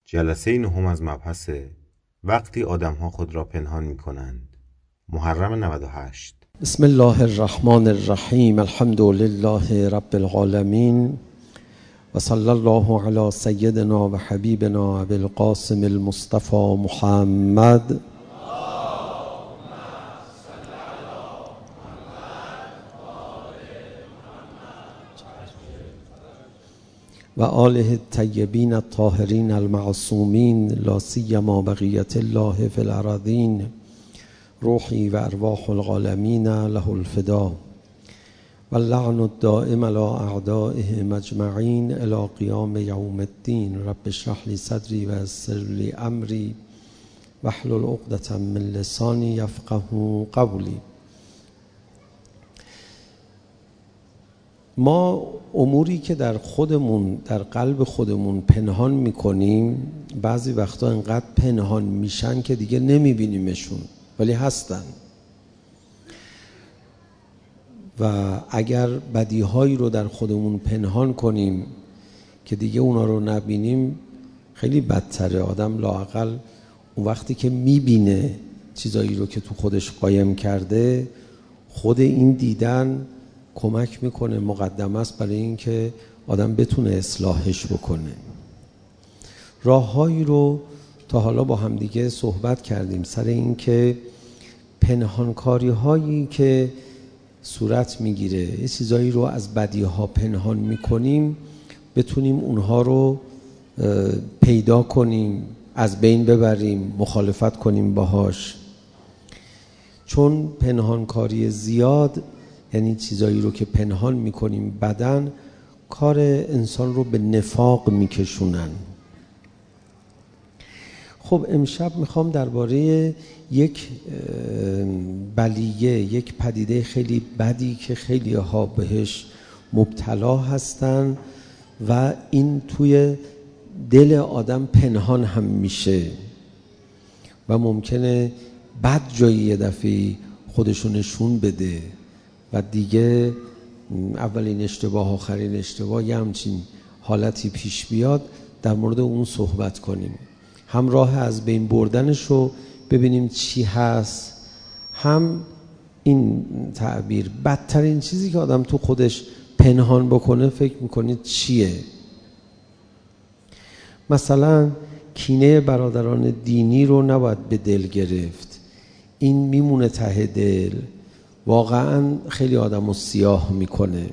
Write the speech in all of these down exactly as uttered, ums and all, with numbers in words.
جلسه نهم از مبحث وقتی آدم‌ها خود را پنهان می‌کنند. محرم نود و هشت. بسم الله الرحمن الرحیم. الحمد لله رب العالمین و صلی الله علی سیدنا و حبیبنا ابی القاسم المصطفى محمد و آله الطیبین الطاهرین المعصومین لا سیما بقیت الله فی الارضین روحی و ارواح العالمین له الفدا و اللعن الدائم علی اعدائهم اجمعین الی قیام یوم الدین. رب اشرح لی صدری و یسر لی امری واحلل عقدة من لسانی یفقهوا قولی. ما اموری که در خودمون در قلب خودمون پنهان میکنیم بعضی وقتا انقدر پنهان میشن که دیگه نمیبینیمشون ولی هستن، و اگر بدیهایی رو در خودمون پنهان کنیم که دیگه اونا رو نبینیم خیلی بدتره. آدم لااقل اون وقتی که میبینه چیزایی رو که تو خودش قایم کرده، خود این دیدن کمک میکنه، مقدمه است برای این که آدم بتونه اصلاحش بکنه. راههایی رو تا حالا با هم دیگه صحبت کردیم سر این که پنهانکاری هایی که صورت میگیره، یه چیزایی رو از بدیها پنهان میکنیم، بتونیم اونها رو پیدا کنیم، از بین ببریم، مخالفت کنیم باهاش. چون پنهانکاری زیاد یعنی چیزایی رو که پنهان میکنیم بدن کار انسان رو به نفاق میکشونن. خب امشب میخوام درباره یک بلیه، یک پدیده خیلی بدی که خیلی ها بهش مبتلا هستن و این توی دل آدم پنهان هم میشه و ممکنه بد جایی یه دفعه خودشو نشون بده و دیگه اولین اشتباه آخرین اشتباه یه همچین حالتی پیش بیاد. در مورد اون صحبت کنیم، هم راه از بین بردنش رو ببینیم چی هست، هم این تعبیر بدترین چیزی که آدم تو خودش پنهان بکنه فکر میکنید چیه. مثلا کینه برادران دینی رو نباید به دل گرفت، این میمونه ته دل، واقعا خیلی آدم رو سیاه میکنه.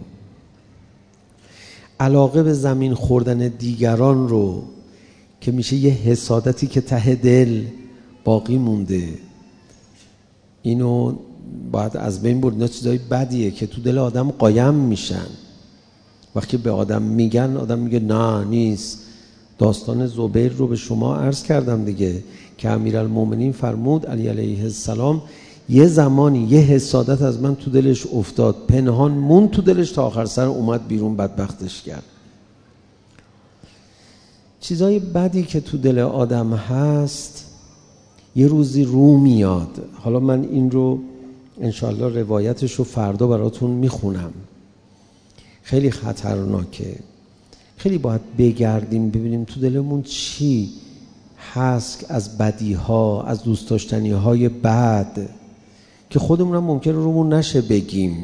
علاقه به زمین خوردن دیگران رو که میشه یه حسادتی که ته دل باقی مونده، اینو باید از بین برد. اینا چیزای بدیه که تو دل آدم قایم میشن. وقتی به آدم میگن آدم میگه نه نیست. داستان زبیر رو به شما عرض کردم دیگه که امیرالمومنین فرمود علی علیه السلام یه زمانی یه حسادت از من تو دلش افتاد، پنهان مون تو دلش تا آخر سر اومد بیرون، بدبختش کرد. چیزای بدی که تو دل آدم هست یه روزی رو میاد. حالا من این رو انشاءالله روایتش رو فردا براتون میخونم. خیلی خطرناکه. خیلی باید بگردیم ببینیم تو دلمون چی هست از بدیها، از دوست داشتنی های بد که خودمون هم ممکنه رومون نشه بگیم،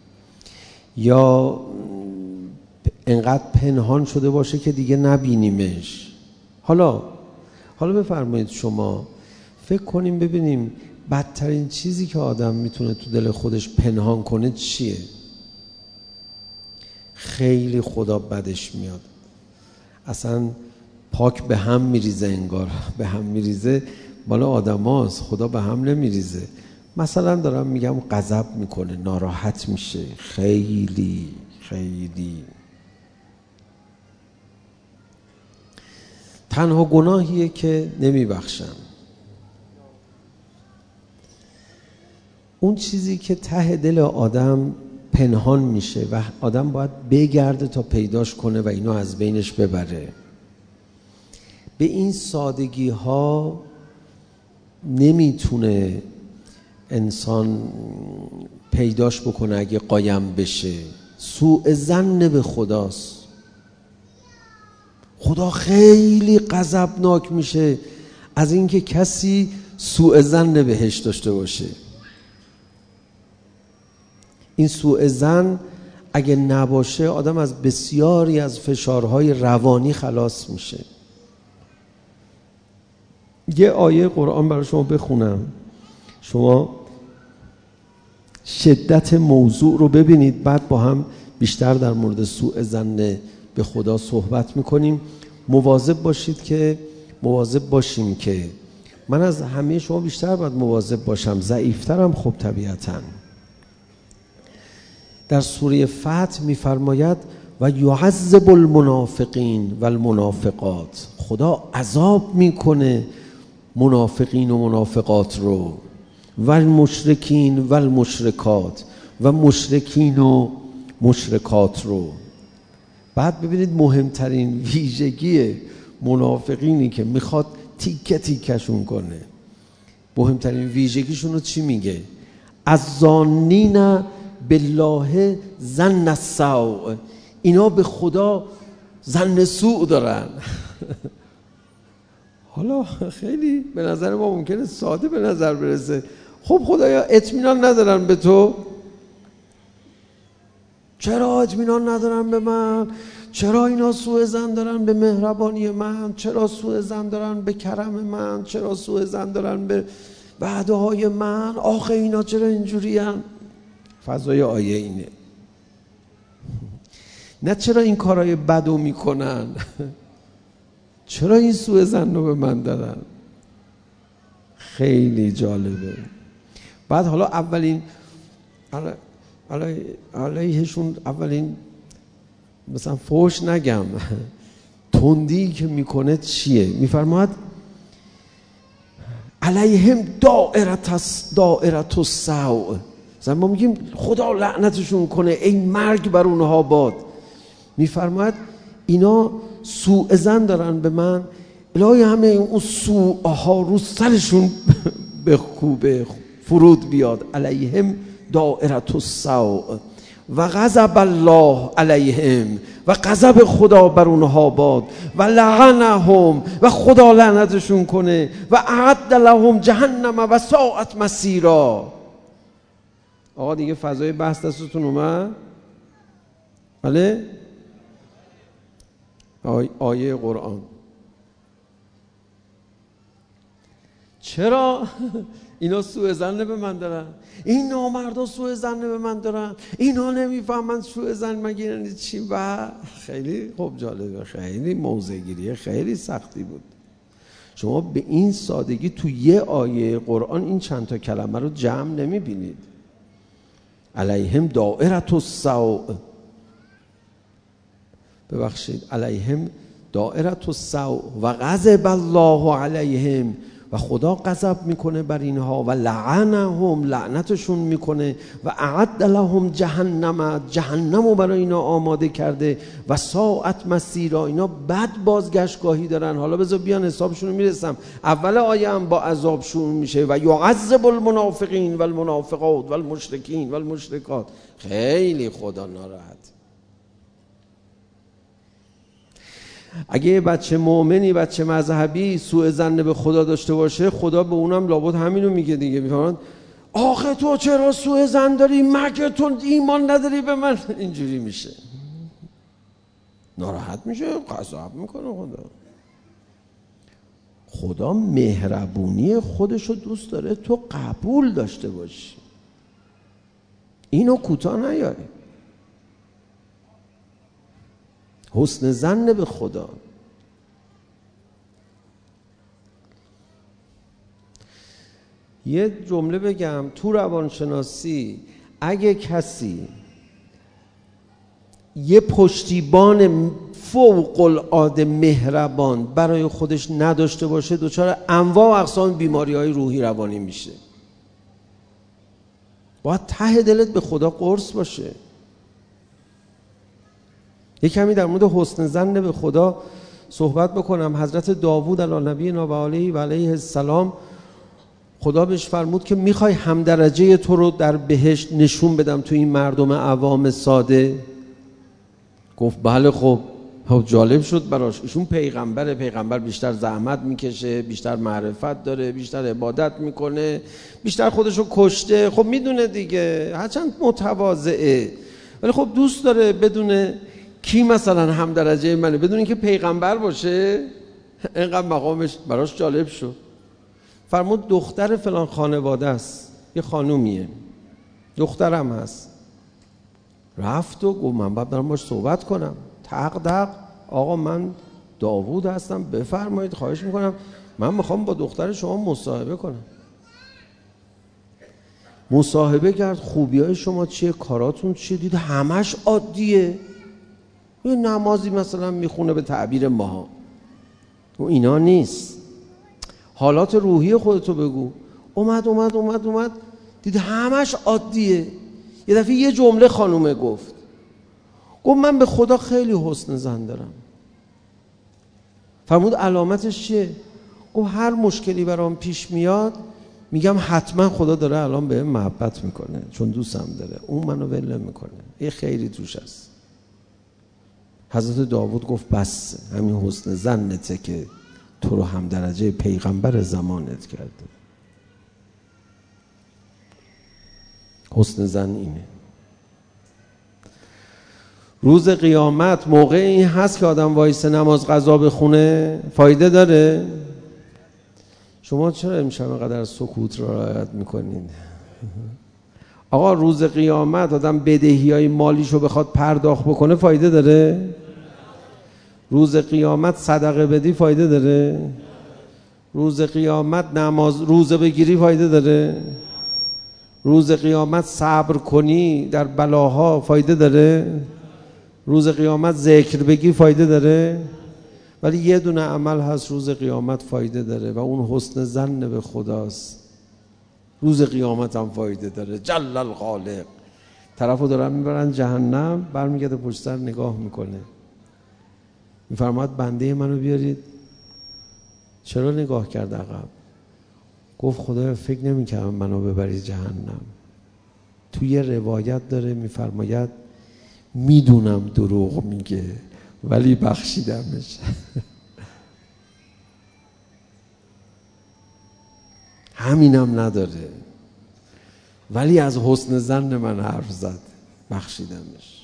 یا انقدر پنهان شده باشه که دیگه نبینیمش. حالا حالا بفرمایید شما فکر کنیم ببینیم بدترین چیزی که آدم میتونه تو دل خودش پنهان کنه چیه. خیلی خدا بدش میاد، اصلا پاک به هم میریزه، انگار به هم میریزه، مال آدم هاست، خدا به هم نمیریزه. مثلا دارم میگم غضب میکنه، ناراحت میشه، خیلی خیلی. تنها گناهیه که نمیبخشم. اون چیزی که ته دل آدم پنهان میشه و آدم باید بگرده تا پیداش کنه و اینو از بینش ببره. به این سادگی ها نمیتونه انسان پیداش بکنه اگه قایم بشه. سوء ظن به خداست. خدا خیلی غضبناک میشه از اینکه کسی سوء ظن بهش داشته باشه. این سوء ظن اگه نباشه آدم از بسیاری از فشارهای روانی خلاص میشه. یه آیه قرآن برای شما بخونم، شما شدت موضوع رو ببینید، بعد با هم بیشتر در مورد سوء ظن به خدا صحبت میکنیم. مواظب باشید که مواظب باشیم که من از همه شما بیشتر باید مواظب باشم، ضعیفترم خب طبیعتاً. در سوره فتح میفرماید و یعذب المنافقین و المنافقات، خدا عذاب میکنه منافقین و منافقات رو، و المشرکین و المشرکات، و مشرکین و مشرکات رو. بعد ببینید مهمترین ویژگی منافقینی که میخواد تیکه تیکشون کنه، مهمترین ویژگیشون رو چی میگه؟ الظانین بالله ظن السوء، اینا به خدا ظن سوء دارن. حالا خیلی به نظر ما ممکنه ساده به نظر برسه، خب خدایا اطمینان ندارن به تو، چرا اطمینان ندارن به من؟ چرا اینا سوء ظن دارن به مهربانی من؟ چرا سوء ظن دارن به کرم من؟ چرا سوء ظن دارن به وعده های من؟ آخه اینا چرا اینجوری هن؟ فضای آیه اینه، نه چرا این کارهای بدو میکنن، چرا این سوء ظن رو به من دارن. خیلی جالبه. بعد حالا اولین علیهشون اولین مثلا فوش نگم تندی که میکنه چیه؟ میفرماید علیهم دائرت دائرت السوء، مثلا ما میگیم خدا لعنتشون کنه، ای مرگ بر اونها باد. میفرماید اینا سوء ظن دارن به من، الهی همه اون سوء ها رو سرشون به خوبه فرود بیاد. علیهم دائرت السوء و غضب الله علیهم، و غضب خدا بر اونها باد، و لعنهم، و خدا لعنتشون کنه، و اعد لهم جهنم و ساءت مصیرا. آقا دیگه فضای بحث دستتون اومد؟ بله؟ آی آیه قرآن. چرا اینا سوء ظن به من دارن؟ این نامردا سوء ظن به من دارن، اینا نمیفهمن سوء ظن مگه یعنی چی؟ و خیلی خوب جالبه، خیلی موضع‌گیری خیلی سختی بود. شما به این سادگی تو یه آیه قرآن این چند تا کلمه رو جمع نمیبینید. علیهم دائرت السوء، ببخشید علیهم دائرت السوء و غضب الله علیهم، و خدا غضب میکنه بر اینها، و لعنهم، لعنتشون میکنه، و اعد لهم جهنم، جهنمو برای اینا آماده کرده، و ساعت مسیرا، اینا بد بازگشتگاهی دارن. حالا بذار بیان حسابشون رو میرسم. اول آیه هم با عذاب شروع میشه و یعذب المنافقین و المنافقات و المشرکین و المشرکات. خیلی خدا ناراحت. اگه یه بچه مؤمنی، بچه مذهبی سوء ظن به خدا داشته باشه، خدا به اونم لابد همینو میگه دیگه. میفهمن آخه تو چرا سوء ظن داری؟ مگه تو ایمان نداری به من؟ اینجوری میشه، ناراحت میشه، غضب میکنه. خدا خدا مهربونی خودشو دوست داره تو قبول داشته باشی، اینو کوتاه نیاری. حسن ظن به خدا. یه جمله بگم تو روانشناسی، اگه کسی یه پشتیبان فوق العاده مهربان برای خودش نداشته باشه، دچار انواع و اقسام بیماری‌های روحی روانی میشه. باید ته دلت به خدا قرص باشه. یک کمی در مورد حسن ظن به خدا صحبت بکنم. حضرت داوود علی نبینا و علیه و علیه السلام، خدا بهش فرمود که میخوای همدرجه تو رو در بهشت نشون بدم تو این مردم عوام ساده؟ گفت بله. خب خب جالب شد براش. ایشون پیغمبره، پیغمبر بیشتر زحمت میکشه، بیشتر معرفت داره، بیشتر عبادت میکنه، بیشتر خودشو کشته. خب میدونه دیگه، هرچند متواضعه ولی خب دوست داره بدونه کی مثلا هم درجه منه، بدون اینکه پیغمبر باشه. اینقدر مقامش براش جالب شد. فرمود دختر فلان خانواده است، یه خانومیه، دخترم هست. رفت و گفت من باید برم باش صحبت کنم. تق دق، آقا من داوود هستم، بفرمایید، خواهش میکنم من میخوام با دختر شما مصاحبه کنم. مصاحبه کرد. خوبی های شما چیه؟ کاراتون چیه؟ دید همش عادیه. یه نمازی مثلا میخونه به تعبیر ماها و اینا نیست. حالات روحی خودتو بگو. اومد اومد اومد اومد دید همش عادیه. یه دفعه یه جمله خانومه گفت. گفت من به خدا خیلی حسن ظن دارم. فرمود علامتش چیه؟ گفت هر مشکلی برام پیش میاد میگم حتما خدا داره الان بهم محبت میکنه چون دوستم داره، اون منو ول میکنه، یه خیری توش هست. حضرت داوود گفت بس، همین حسن ظنته که تو رو هم درجه پیغمبر زمانت کرده. حسن ظن اینه. روز قیامت موقع این هست که آدم وایسه نماز قضا بخونه، فایده داره؟ شما چرا امشب اینقدر سکوت را رعایت میکنید؟ آقا روز قیامت آدم بدهیای مالیشو بخواد پرداخت بکنه، فایده داره؟ روز قیامت صدقه بدی فایده داره؟ روز قیامت نماز روزه بگیری فایده داره؟ روز قیامت صبر کنی در بلاها فایده داره؟ روز قیامت ذکر بگی فایده داره؟ ولی یه دونه عمل هست روز قیامت فایده داره و اون حسن ظن به خداست. روز قیامت هم فایده داره. جل الخالق. طرفو دارن میبرن جهنم، برمیگرده پشت سر نگاه میکنه، میفرماد بنده منو بیارید. چرا نگاه کرد عقب؟ گفت خدایا فکر نمی‌کردم منو ببری جهنم. توی یه روایت داره میفرماید میدونم دروغ میگه ولی بخشیدمش. همینم نداره ولی از حسن ظن من حرف زد، بخشیدمش.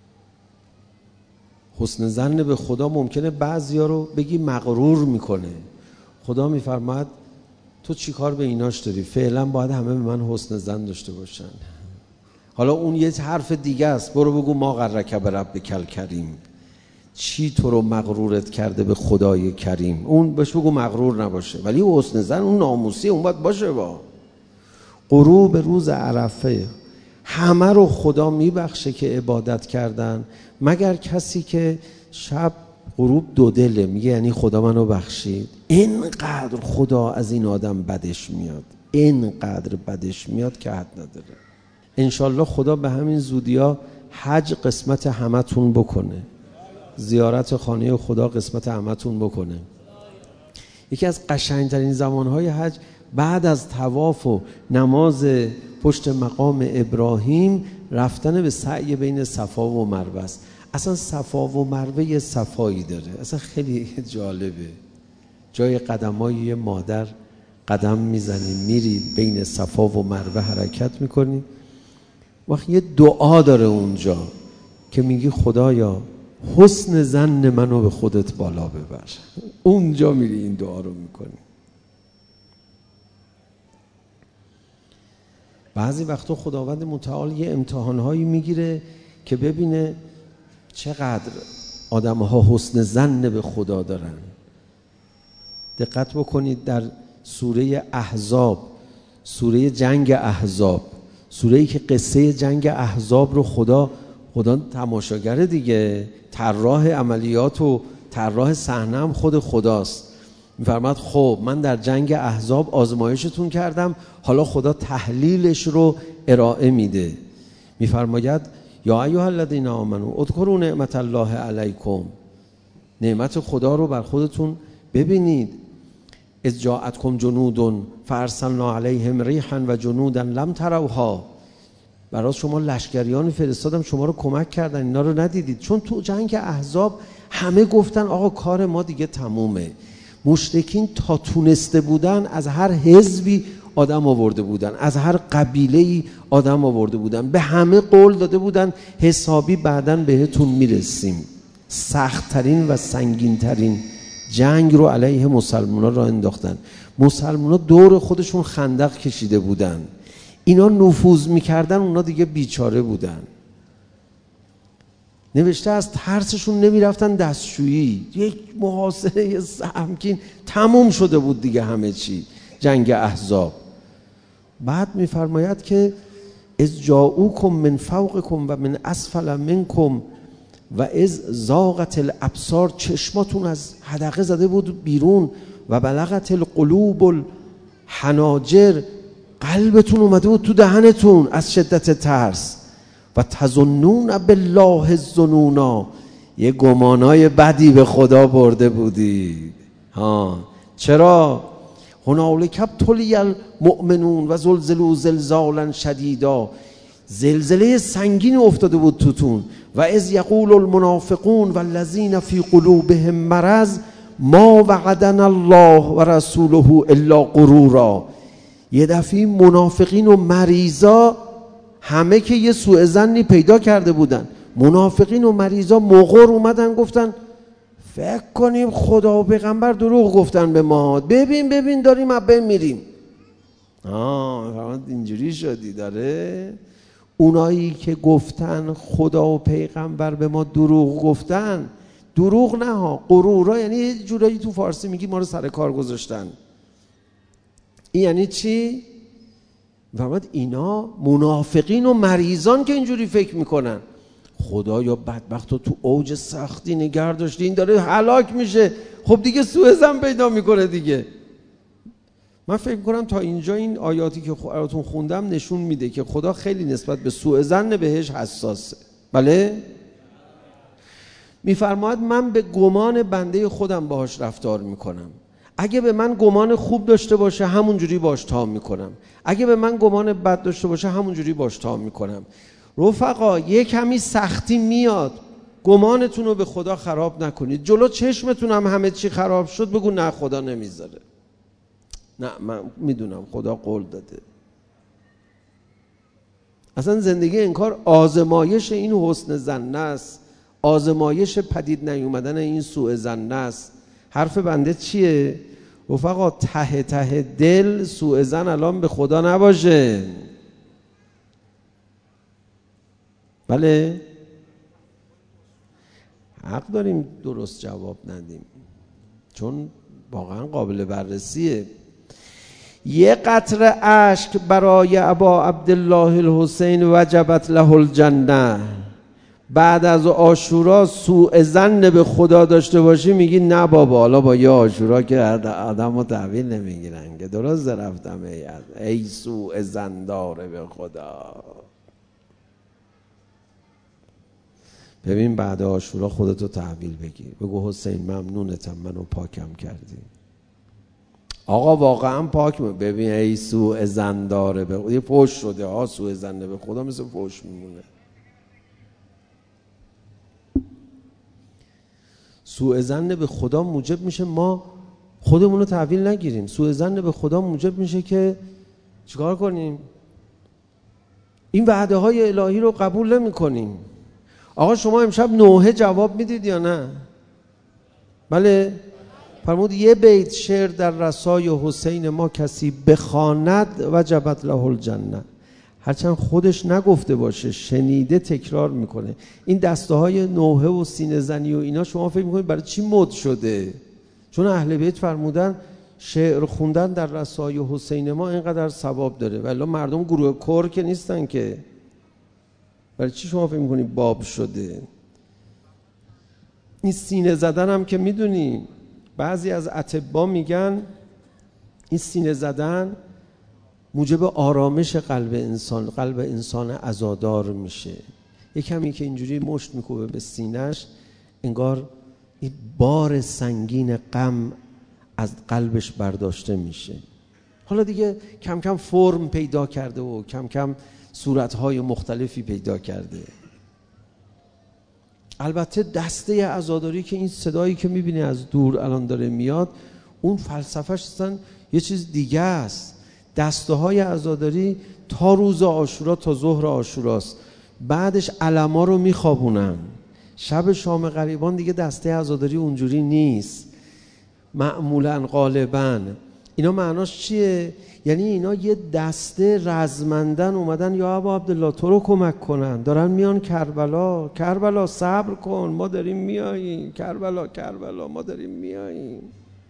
حسن ظن به خدا ممکنه بعضیا رو بگی مغرور میکنه. خدا میفرماید تو چی کار به ایناش داری؟ فعلا باید همه به من حسن ظن داشته باشن. حالا اون یه حرف دیگه است، برو بگو ما غرک بربک الکریم، چی تو رو مغرورت کرده به خدای کریم. اون بهش بگو مغرور نباشه، ولی حسن ظن اون ناموسی، اون باید باشه. با غروب روز عرفه همه رو خدا میبخشه که عبادت کردن، مگر کسی که شب غروب دو دله میگه یعنی خدا منو بخشید. اینقدر خدا از این آدم بدش میاد، اینقدر بدش میاد که حد نداره. انشالله خدا به همین زودیا حج قسمت همتون بکنه، زیارت خانه خدا قسمت همتون بکنه. یکی از قشنگترین زمانهای حج بعد از طواف و نماز پشت مقام ابراهیم رفتن به سعی بین صفا و مروه است. اصلا صفا و مروه یه صفایی داره، اصلا خیلی جالبه. جای قدمای یه مادر قدم میزنی، میری بین صفا و مروه حرکت میکنی. وقت یه دعا داره اونجا که میگی خدایا حسن ظن منو به خودت بالا ببر. اونجا میری این دعا رو میکنی. بعضی وقتا خداوند متعال یه امتحانهایی میگیره که ببینه چقدر آدمها حسن ظن به خدا دارن. دقت بکنید در سوره احزاب، سوره جنگ احزاب، سوره‌ای که قصه جنگ احزاب رو خدا خدا تماشاگره دیگه، طراح عملیات و طراح صحنه هم خود خداست. میفرماد خب من در جنگ احزاب آزمایشتون کردم، حالا خدا تحلیلش رو ارائه میده. میفرماید یا ایها الذین آمنوا اذکروا نعمت الله علیکم، نعمت خدا رو بر خودتون ببینید. اذ جاءتکم جنود فارسلنا علیهم ریحا و جنودا لم تروها، برای شما لشکریان فرستادم شما رو کمک کردن، اینا رو ندیدید؟ چون تو جنگ احزاب همه گفتن آقا کار ما دیگه تمومه. مشرکین تا تونسته بودن از هر حزبی آدم آورده بودن، از هر قبیله‌ای آدم آورده بودن، به همه قول داده بودن حسابی بعداً بهتون میرسیم. سخت‌ترین و سنگین‌ترین جنگ رو علیه مسلمان‌ها را انداختن. مسلمان‌ها دور خودشون خندق کشیده بودن، اینا نفوذ میکردن، اونا دیگه بیچاره بودن. نوشته از ترسشون نمیرفتن دستشویی. یک محاصره سهمگین تموم شده بود دیگه همه چی، جنگ احزاب. بعد میفرماید که از جاؤکم من فوقکم و من اسفل منکم و از زاغت الابصار، چشماتون از حدقه زده بود بیرون، و بلغت القلوب الحناجر، قلبتون اومده بود تو دهنتون از شدت ترس. و تظنون بالله الظنونا، یه گمانای بدی به خدا برده بودید. ها چرا؟ هنالک ابتلی المؤمنون و زلزلوا زلزالا شدیدا، زلزله سنگین افتاده بود توتون. و اذ یقول المنافقون والذین فی قلوبهم مرض ما وعدنا الله و رسوله الا غرورا. یه دفعه منافقین و مریضا همه که یه سوء ظنی پیدا کرده بودن، منافقین و مریضا مغر اومدن گفتن فکر کنیم خدا و پیغمبر دروغ گفتن به ما، ببین ببین داریم از بین میریم. آه اینجوری شدی داره. اونایی که گفتن خدا و پیغمبر به ما دروغ گفتن، دروغ نه ها، غرورا، یعنی یه جورایی تو فارسی میگی ما رو سر کار گذاشتن. این یعنی چی؟ فرمود اینا منافقین و مریضان که اینجوری فکر میکنن خدا یا بدبخت رو تو اوج سختی نگه داشته، این داره هلاک میشه، خب دیگه سوء ظن پیدا میکنه دیگه. من فکر میکنم تا اینجا این آیاتی که براتون خوندم نشون میده که خدا خیلی نسبت به سوء ظن بهش حساسه. بله؟ میفرماید من به گمان بنده خودم باهاش رفتار میکنم. اگه به من گمان خوب داشته باشه همونجوری باش تام میکنم، اگه به من گمان بد داشته باشه همونجوری باش تام میکنم. رفقا یه کمی سختی میاد، گمانتون رو به خدا خراب نکنید. جلو چشمتون هم همه چی خراب شد بگو نه خدا نمیذاره، نه من میدونم خدا قول داده. اصلا زندگی انکار آزمایش این حسن ظن است، آزمایش پدید نیومدن این سوء ظن است. حرف بنده چیه؟ رفقا ته ته دل سوء ظن الان به خدا نباشه. بله؟ حق داریم درست جواب ندیم چون واقعا قابل بررسیه. یه قطره اشک برای ابا عبدالله الحسین وجبت له الجنه. بعد از عاشورا سوء ظن به خدا داشته باشی میگی نه بابا، حالا با یه عاشورا که آدم رو تحویل نمیگیرن که درست رفتم ای, ای سوء ظن داره به خدا. ببین بعد عاشورا خودتو تحویل بگیر، بگو حسین ممنونتم منو پاکم کردی. آقا واقعا پاک می. ببین ای سوء ظن داره به خدا، یه فوش شده ها، سوء ظن به خدا مثل فوش میمونه. سوء ظن به خدا موجب میشه ما خودمون رو تحویل نگیریم. سوء ظن به خدا موجب میشه که چیکار کنیم؟ این وعده های الهی رو قبول نمی کنیم. آقا شما امشب نوحه جواب میدید یا نه؟ بله؟ فرمود یه بیت شعر در رسای حسین ما کسی بخواند وجبت له الجنه. هرچند خودش نگفته باشه شنیده تکرار میکنه. این دسته های نوحه و سینه زنی و اینا شما فکر میکنید برای چی مد شده؟ چون اهل بیت فرمودن شعر خوندن در رسای حسین ما اینقدر ثواب داره، ولی مردم گروه کور که نیستن که. برای چی شما فکر میکنید باب شده؟ این سینه زدن هم که میدونی بعضی از اطباء میگن این سینه زدن موجب آرامش قلب انسان، قلب انسان عزادار میشه. یک کمی که اینجوری مشت میکوبه به سینهش انگار این بار سنگین غم از قلبش برداشته میشه. حالا دیگه کم کم فرم پیدا کرده و کم کم صورتهای مختلفی پیدا کرده. البته دسته عزاداری که این صدایی که میبینی از دور الان داره میاد، اون فلسفه‌اش اصلا یه چیز دیگه است. دسته های عزاداری تا روز عاشورا تا ظهر عاشوراست، بعدش علما رو میخوابونن. شب شام غریبان دیگه دسته عزاداری اونجوری نیست معمولا، غالبا. اینا معناش چیه؟ یعنی اینا یه دسته رزمندن اومدن یا ابا عبدالله تو رو کمک کنن، دارن میان کربلا. کربلا صبر کن ما داریم میاییم، کربلا کربلا ما داریم میاییم.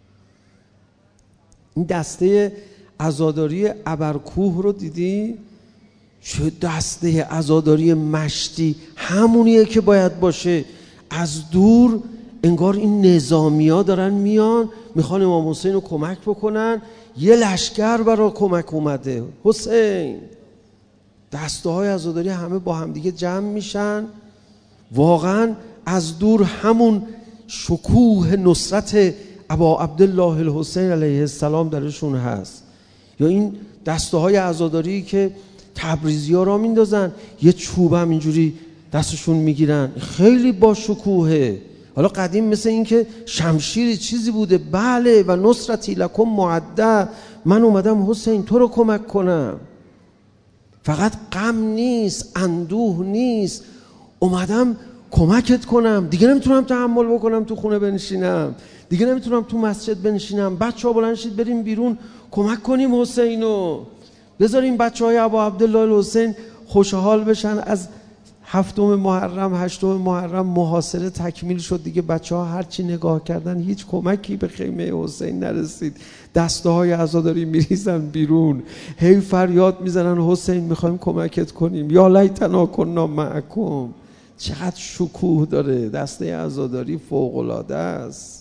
این دسته عزاداری ابرکوه رو دیدی؟ چه دسته عزاداری مشتی، همونیه که باید باشه. از دور انگار این نظامی ها دارن میان میخوان امام حسین رو کمک بکنن، یه لشکر برای کمک اومده. حسین دسته های عزاداری همه با هم دیگه جمع میشن. واقعا از دور همون شکوه نصرت ابا عبدالله الحسین علیه السلام درشون هست. یا این دسته های عزاداری که تبریزی ها را میندازن، یه چوب هم اینجوری دستشون میگیرن، خیلی با شکوهه. حالا قدیم مثل این که شمشیری چیزی بوده، بله، و نصرتی لکم معده، من اومدم حسین تو رو کمک کنم. فقط غم نیست، اندوه نیست، اومدم کمکت کنم. دیگه نمیتونم تحمل بکنم تو خونه بنشینم، دیگه نمیتونم تو مسجد بنشینم. بچه ها بلند شید بریم بیرون کمک کنیم حسینو، بذاریم بچه های ابا عبدالله الحسین خوشحال بشن. از هفتم محرم هشتم محرم محاصره تکمیل شد دیگه. بچه ها هرچی نگاه کردن هیچ کمکی به خیمه حسین نرسید. دسته های عزاداری میریزن بیرون، هی فریاد میزنن حسین میخوایم کمکت کنیم، یا لیتنا کنا معکم. چقدر شکوه داره دسته عزاداری، فوق العاده است.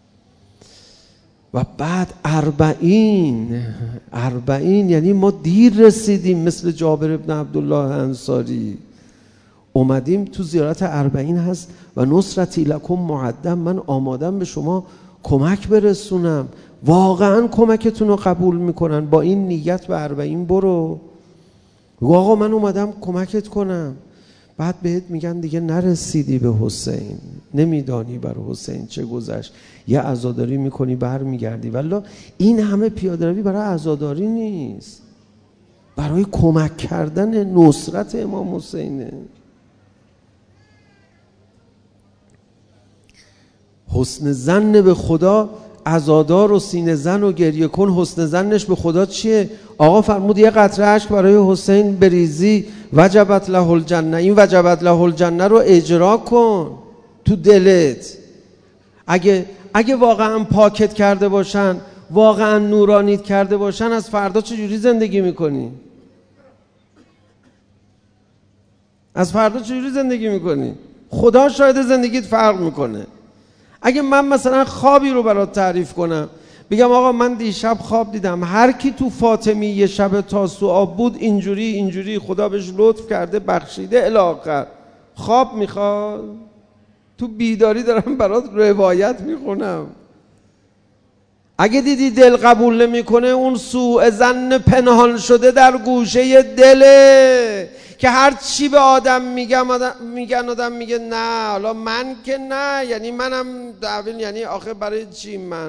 و بعد اربعین اربعین یعنی ما دیر رسیدیم، مثل جابر ابن عبدالله انصاری اومدیم تو زیارت اربعین هست و نصرتی لکم معدم، من آمادم به شما کمک برسونم. واقعا کمکتون رو قبول میکنن، با این نیت به اربعین برو، آقا من اومدم کمکت کنم. بعد بهت میگن دیگه نرسیدی به حسین، نمیدانی بر حسین چه گذشت، یه عزاداری میکنی بر میگردی. والا این همه پیاده روی برای عزاداری نیست، برای کمک کردن نصرت امام حسینه. حسن زن به خدا، عزادار و سینه زن و گریه کن. حسن زنش به خدا چیه؟ آقا فرمود یه قطره اشک برای حسین بریزی، وجبت له الجنه. این وجبت له الجنه رو اجرا کن تو دلت. اگه اگه واقعا پاکت کرده باشن، واقعا نورانیت کرده باشن، از فردا چجوری زندگی میکنی؟ از فردا چجوری زندگی میکنی؟ خدا شاید زندگیت فرق میکنه. اگه من مثلا خوابی رو برات تعریف کنم، بگم آقا من دیشب خواب دیدم هر کی تو فاطمی یه شب تاسوعا بود اینجوری اینجوری، خدا بهش لطف کرده بخشیده الی آخر. خواب میخواد؟ تو بیداری دارم برات روایت میخونم. اگه دیدی دل قبول نمیکنه، اون سوء ظن پنهان شده در گوشه دله که هر چی به آدم میگم آدم میگن آدم میگه نه، حالا من که نه، یعنی منم دعویل، یعنی آخه برای چی من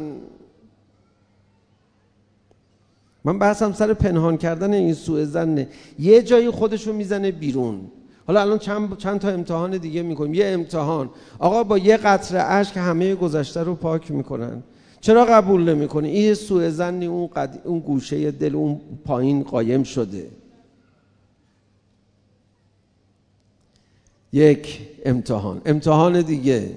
من بحثم سر پنهان کردن این سوء ظنه. یه جایی خودشو میزنه بیرون. حالا الان چند چند تا امتحان دیگه میکنیم. یه امتحان آقا با یه قطره اشک همه گذشته رو پاک میکنن، چرا قبول نمیکنی؟ این سوء ظنی اون قد... اون گوشه دل اون پایین قایم شده. یک امتحان. امتحان دیگه،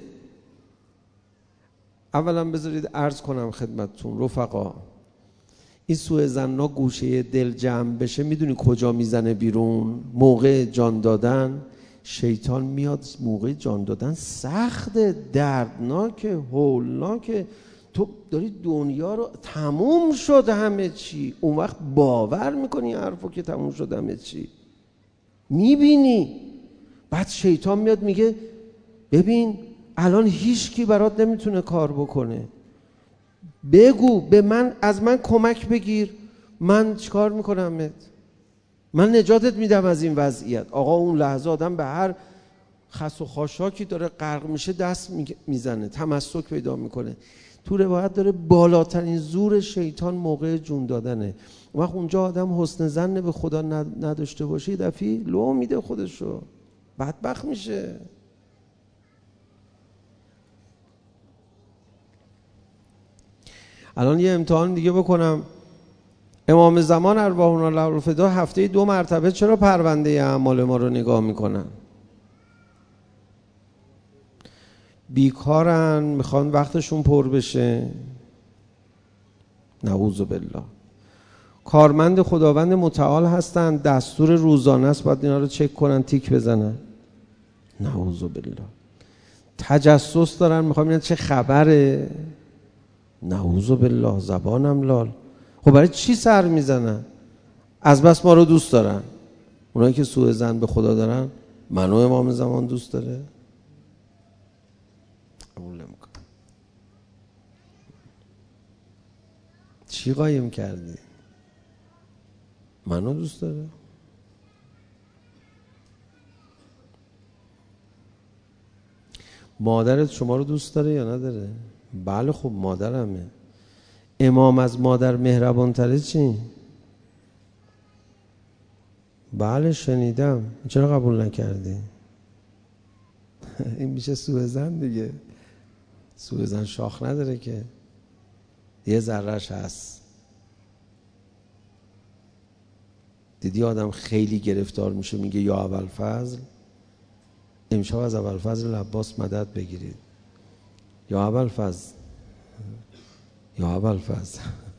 اولا بذارید عرض کنم خدمتتون رفقا، این سوء ظنا گوشه دل جمع بشه، میدونی کجا میزنه بیرون؟ موقع جان دادن. شیطان میاد موقع جان دادن سخت، دردناک، هولناک، تو داری دنیا رو تموم شد همه چی، اون وقت باور میکنی حرفو که تموم شد همه چی، میبینی. بعد شیطان میاد میگه ببین الان هیچ کی برات نمیتونه کار بکنه، بگو به من، از من کمک بگیر، من چیکار میکنمت؟ من نجاتت میدم از این وضعیت. آقا اون لحظه آدم به هر خس و خاشاکی داره غرق میشه دست میزنه، تمسک پیدا میکنه. تو روایت داره بالاترین زور شیطان موقع جون دادنه. وقت اونجا آدم حسن ظن به خدا نداشته باشه، دفعی لو میده خودشو، بدبخت میشه. الان یه امتحان دیگه بکنم. امام زمان ارواحنا الله الفدا هفته دو مرتبه چرا پرونده اعمال ما رو نگاه میکنن؟ بیکارن، میخوان وقتشون پر بشه. نعوذ بالله. کارمند خداوند متعال هستن، دستور روزانه است، باید اینا رو چک کنن، تیک بزنن. نعوذ بالله. تجسس دارن، میخوام ببینن چه خبره. نعوذ بالله. زبانم لال. خب برای چی سر میزنن؟ از بس ما رو دوست دارن. اونایی که سوء ظن به خدا دارن، منو امام زمان دوست داره؟ قبول نمیکنم. چی قایم کردی؟ منو دوست داره؟ مادرت شما رو دوست داره یا نداره؟ بله خب مادرمه. امام از مادر مهربان تره چی؟ بله شنیدم. چرا قبول نکردی؟ این میشه سوء ظن دیگه. سوء ظن شاخ نداره که، یه ذرهش هست. دیدی آدم خیلی گرفتار میشه میگه یا ابوالفضل، امشب از ابوالفضل عباس مدد بگیرید. یا ابوالفضل، یا ابوالفضل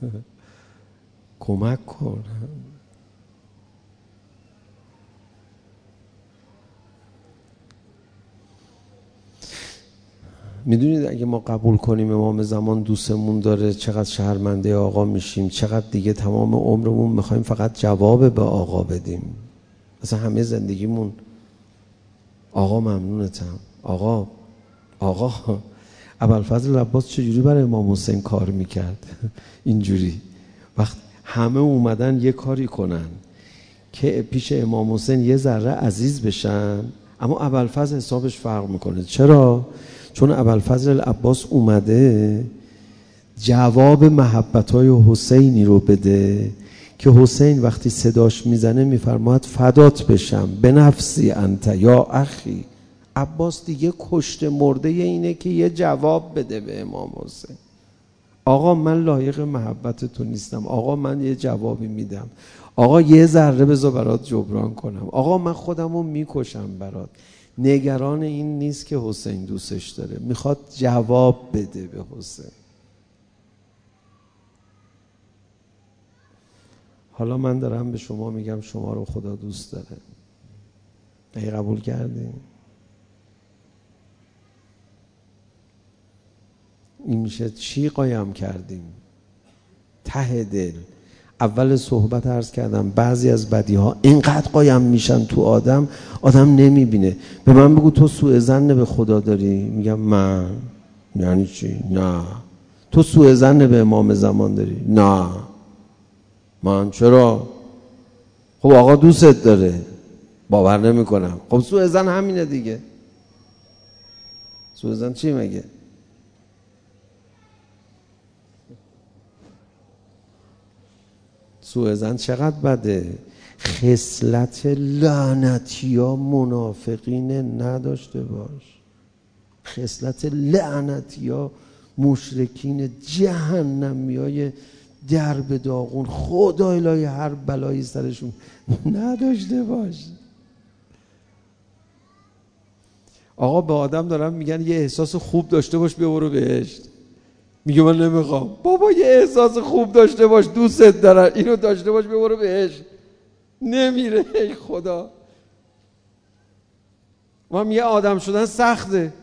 کمک کن. میدونید اگه ما قبول کنیم امام زمان دوستمون داره، چقدر شرمنده آقا میشیم، چقدر دیگه تمام عمرمون میخوایم فقط جواب به آقا بدیم. مثلا همه زندگیمون آقا ممنونتم، آقا آقا. ابوالفضل عباس چجوری برای امام حسین کار میکرد؟ اینجوری وقت همه اومدن یه کاری کنن که پیش امام حسین یه ذره عزیز بشن، اما ابوالفضل حسابش فرق میکنه. چرا؟ چون ابوالفضل عباس اومده جواب محبت‌های حسینی رو بده که حسین وقتی صداش میزنه میفرماد فدات بشم به نفسی انت یا اخی. عباس دیگه کشته مرده اینه که یه جواب بده به امام حسین. آقا من لایق محبت تو نیستم، آقا من یه جوابی میدم، آقا یه ذره بذار برات جبران کنم، آقا من خودمو میکشم برات. نگران این نیست که حسین دوستش داره، میخواد جواب بده به حسین. حالا من دارم به شما میگم شما رو خدا دوست داره. ای قبول کردین؟ این میشه چی قایم کردیم؟ ته دل. اول صحبت عرض کردم بعضی از بدی ها اینقدر قایم میشن تو آدم، آدم نمیبینه. به من بگو تو سوء ظن به خدا داری؟ میگم من. یعنی چی؟ نه. تو سوء ظن به امام زمان داری؟ نه. من. چرا؟ خب آقا دوستت داره. باور نمی کنم. خب سوء ظن همینه دیگه. سوء ظن چی مگه؟ سوء ظن چقدر بده. خصلت لعنتی ها منافقین نداشته باش. خصلت لعنتی ها مشرکین جهنمی های درب داغون خدا الهی هر بلایی سرشون نداشته باش. آقا به آدم دارن میگن یه احساس خوب داشته باش بیا برو بهشت، میگه من نمیخوام. بابا یه احساس خوب داشته باش، دوستت دارن، اینو داشته باش بیا برو بهشت. نمیره. ای خدا. ما میگه آدم شدن سخته.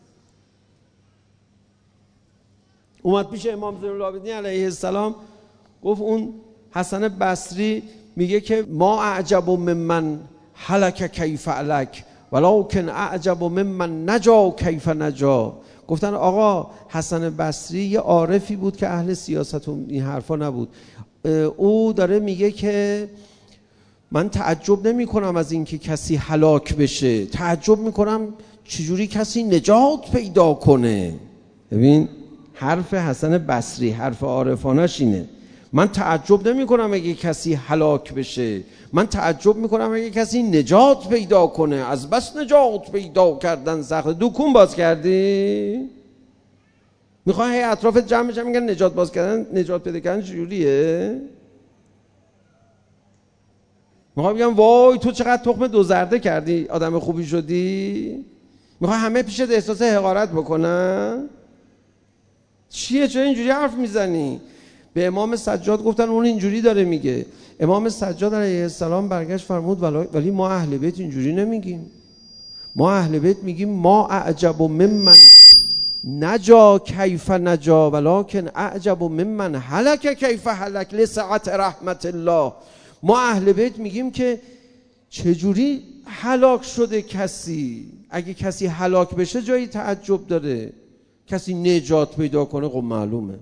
اومد پیش امام زین العابدین علیه السلام گفت اون حسن بصری میگه که ما اعجب ممن هلک کیف علک ولکن اعجب ممن نجا کیف نجا. گفتن آقا حسن بصری یه عارفی بود که اهل سیاست و این حرفا نبود. او داره میگه که من تعجب نمی کنم از اینکه کسی هلاک بشه، تعجب میکنم چجوری کسی نجات پیدا کنه. ببین حرف حسن بصری، حرف عارفانش اینه. من تعجب نمی کنم اگه کسی هلاک بشه، من تعجب می کنم اگه کسی نجات پیدا کنه. از بس نجات پیدا کردن سخت. دکون باز کردی؟ میخوای هی اطراف جمع جمع میگن نجات باز کردن، نجات پیدا کردن چجوریه؟ میخوای بگم وای تو چقدر تخم دو زرده کردی آدم خوبی شدی؟ میخوای همه پیشت احساس حقارت بکنن؟ چیه چرا اینجوری حرف میزنی؟ به امام سجاد گفتن اون اینجوری داره میگه. امام سجاد علیه السلام برگشت فرمود ولی ما اهل بیت اینجوری نمیگیم. ما اهل بیت میگیم ما اعجب ممن نجا کیف نجا ولکن اعجب ممن هلک کیف هلک لسعت رحمت الله. ما اهل بیت میگیم که چجوری هلاک شده کسی. اگه کسی هلاک بشه جایی تعجب داره، کسی نجات پیدا کنه خب معلومه.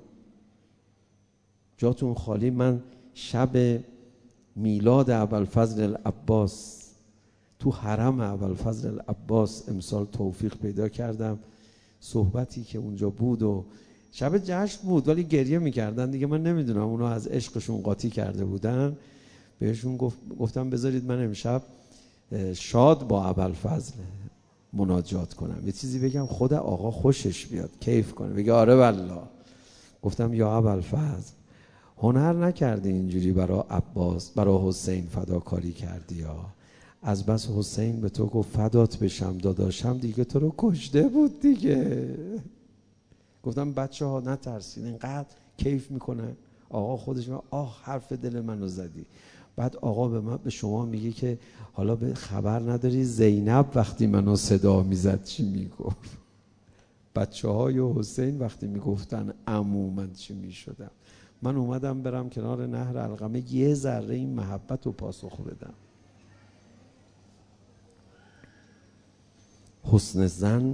جاتون خالی. من شب میلاد ابوالفضل العباس تو حرم ابوالفضل العباس امسال توفیق پیدا کردم. صحبتی که اونجا بود و شب جشن بود ولی گریه میکردن دیگه. من نمیدونم اونو از عشقشون قاطی کرده بودن. بهشون گفت گفتم بذارید من امشب شاد با ابوالفضل مناجات کنم، یه چیزی بگم خدا آقا خوشش بیاد کیف کنه، بگه آره والله. گفتم یا ابوالفضل هنر نکردی اینجوری برای عباس برای حسین فداکاری کردی یا از بس حسین به تو گفت فدات بشم داداشم دیگه تو رو کشته بود دیگه. گفتم بچه ها نترسین اینقدر کیف میکنن. آقا خودش میگه آه حرف دل منو زدی. بعد آقا به من به شما میگه که حالا به خبر نداری زینب وقتی منو صدا میزد چی میگفت؟ بچه های حسین وقتی میگفتن عمو من چی میشدم؟ من اومدم برم کنار نهر علقمه یه ذره این محبت رو پاسخ بدم. حسن زن.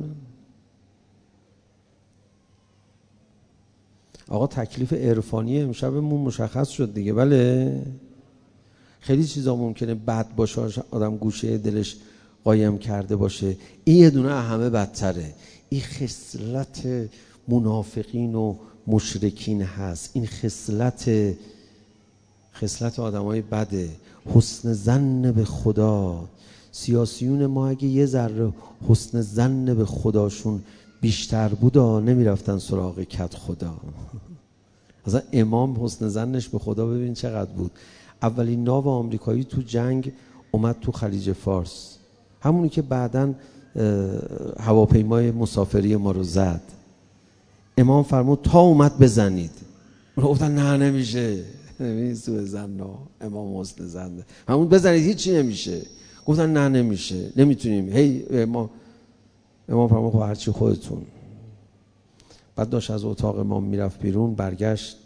آقا تکلیف عرفانی امشبمون مشخص شد دیگه. بله خیلی چیزا ممکنه بد باشه آدم گوشه دلش قایم کرده باشه. این یه دونه همه بدتره. این خصلت منافقین و مشرکین هست. این خصلت خصلت آدمای بده. حسن ظن به خدا. سیاسیون ما اگه یه ذره حسن ظن به خداشون بیشتر بودا نمیرفتن سراغ کت خدا. مثلا امام حسن ظنش به خدا ببین چقدر بود. اولین ناو آمریکایی تو جنگ اومد تو خلیج فارس، همونی که بعداً هواپیمای مسافری ما رو زد. امام فرمود تا اومد بزنید. اونها گفتن نه نمیشه. نمی سوء ظن. امام حسن ظن همون بزنید هیچی نمیشه. گفتن نه نمیشه نمیتونیم. هی امام امام فرمود خب هرچی خودتون. بعد داشت از اتاق امام میرفت بیرون، برگشت